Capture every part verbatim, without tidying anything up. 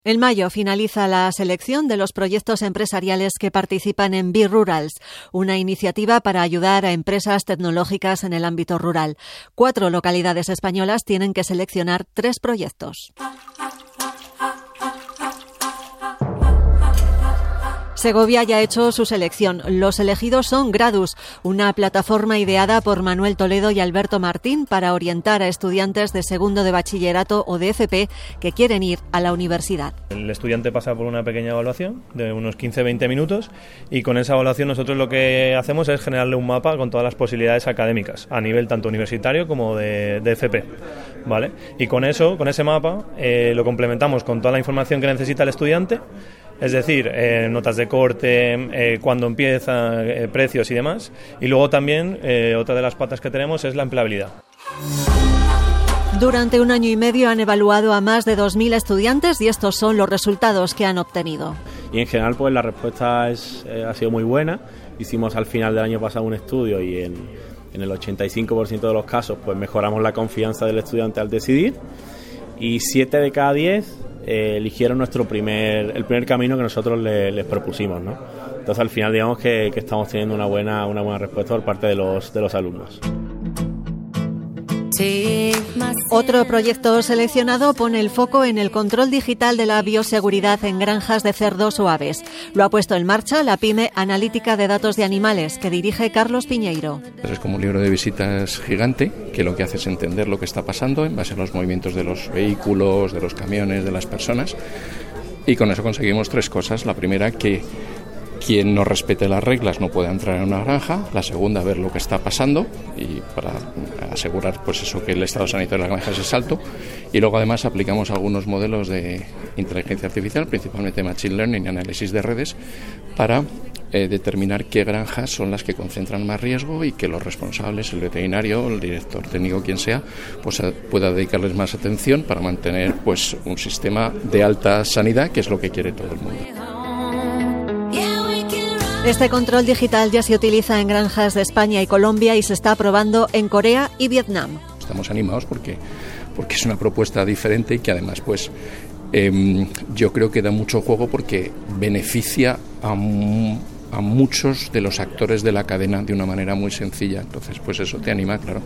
En mayo finaliza la selección de los proyectos empresariales que participan en B-Rurals, una iniciativa para ayudar a empresas tecnológicas en el ámbito rural. Cuatro localidades españolas tienen que seleccionar tres proyectos. Segovia ya ha hecho su selección. Los elegidos son Gradus, una plataforma ideada por Manuel Toledo y Alberto Martín para orientar a estudiantes de segundo de bachillerato o de F P que quieren ir a la universidad. El estudiante pasa por una pequeña evaluación de unos quince a veinte minutos y con esa evaluación nosotros lo que hacemos es generarle un mapa con todas las posibilidades académicas a nivel tanto universitario como de, de F P, ¿vale? Y con eso, con ese mapa, eh, lo complementamos con toda la información que necesita el estudiante. Es decir, eh, notas de corte, eh, cuándo empieza, eh, precios y demás. Y luego también, eh, otra de las patas que tenemos es la empleabilidad. Durante un año y medio han evaluado a más de dos mil estudiantes y estos son los resultados que han obtenido. Y en general pues la respuesta es, eh, ha sido muy buena. Hicimos al final del año pasado un estudio y en, en el ochenta y cinco por ciento de los casos pues mejoramos la confianza del estudiante al decidir. Y siete de cada diez eh, eligieron nuestro primer el primer camino que nosotros le, les propusimos, ¿no? Entonces al final digamos que, que estamos teniendo una buena una buena respuesta por parte de los de los alumnos. Otro proyecto seleccionado pone el foco en el control digital de la bioseguridad en granjas de cerdos o aves. Lo ha puesto en marcha la pyme Analítica de Datos de Animales, que dirige Carlos Piñeiro. Es como un libro de visitas gigante, que lo que hace es entender lo que está pasando en base a los movimientos de los vehículos, de los camiones, de las personas. Y con eso conseguimos tres cosas. La primera, que quien no respete las reglas no puede entrar en una granja. La segunda, ver lo que está pasando y para asegurar pues eso, que el estado sanitario de la granja es alto. Y luego además aplicamos algunos modelos de inteligencia artificial, principalmente machine learning y análisis de redes, para eh, determinar qué granjas son las que concentran más riesgo y que los responsables, el veterinario, el director técnico, quien sea, pues pueda dedicarles más atención para mantener pues un sistema de alta sanidad, que es lo que quiere todo el mundo. Este control digital ya se utiliza en granjas de España y Colombia y se está probando en Corea y Vietnam. Estamos animados porque, porque es una propuesta diferente y que además pues eh, yo creo que da mucho juego porque beneficia a, a muchos de los actores de la cadena de una manera muy sencilla. Entonces pues eso te anima, claro.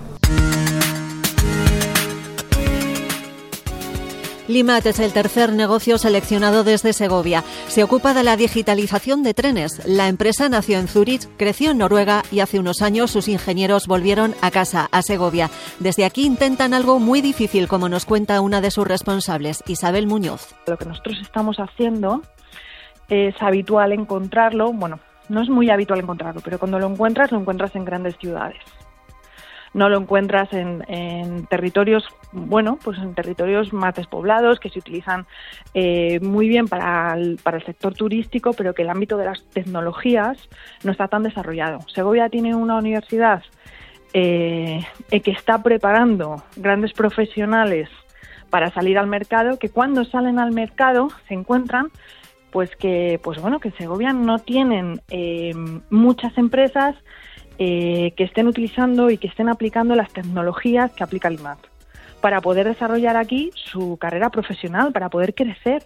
Limat es el tercer negocio seleccionado desde Segovia. Se ocupa de la digitalización de trenes. La empresa nació en Zúrich, creció en Noruega y hace unos años sus ingenieros volvieron a casa, a Segovia. Desde aquí intentan algo muy difícil, como nos cuenta una de sus responsables, Isabel Muñoz. Lo que nosotros estamos haciendo es habitual encontrarlo, bueno, no es muy habitual encontrarlo, pero cuando lo encuentras, lo encuentras en grandes ciudades. No lo encuentras en, en territorios, bueno, pues en territorios más despoblados, que se utilizan eh, muy bien para el, para el sector turístico, pero que el ámbito de las tecnologías no está tan desarrollado. Segovia tiene una universidad eh, que está preparando grandes profesionales para salir al mercado, que cuando salen al mercado se encuentran pues que, pues bueno, que en Segovia no tienen eh, muchas empresas Eh, que estén utilizando y que estén aplicando las tecnologías que aplica Limat para poder desarrollar aquí su carrera profesional, para poder crecer.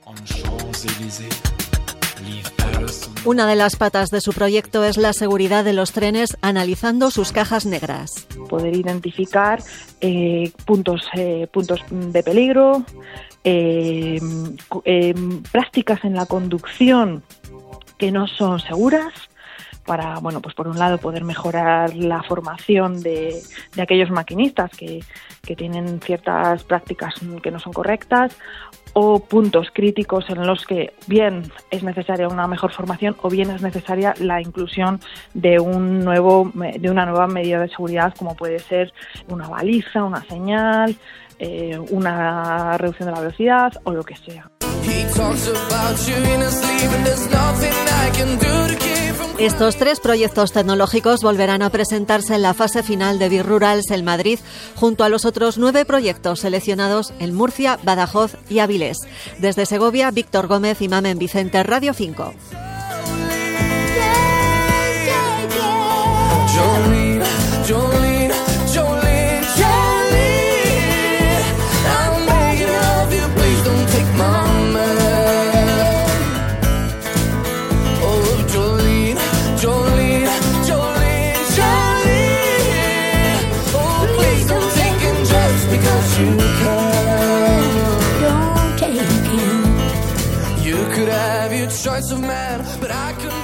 Una de las patas de su proyecto es la seguridad de los trenes, analizando sus cajas negras. Poder identificar eh, puntos, eh, puntos de peligro, eh, eh, prácticas en la conducción que no son seguras, para, bueno, pues por un lado poder mejorar la formación de, de aquellos maquinistas que, que tienen ciertas prácticas que no son correctas, o puntos críticos en los que bien es necesaria una mejor formación o bien es necesaria la inclusión de un nuevo de una nueva medida de seguridad, como puede ser una baliza, una señal, eh, una reducción de la velocidad o lo que sea. Estos tres proyectos tecnológicos volverán a presentarse en la fase final de B-Rurals en Madrid, junto a los otros nueve proyectos seleccionados en Murcia, Badajoz y Avilés. Desde Segovia, Víctor Gómez y Mamen Vicente, Radio cinco. Mama you come, don't take him. You could have your choice of man, but I couldn't.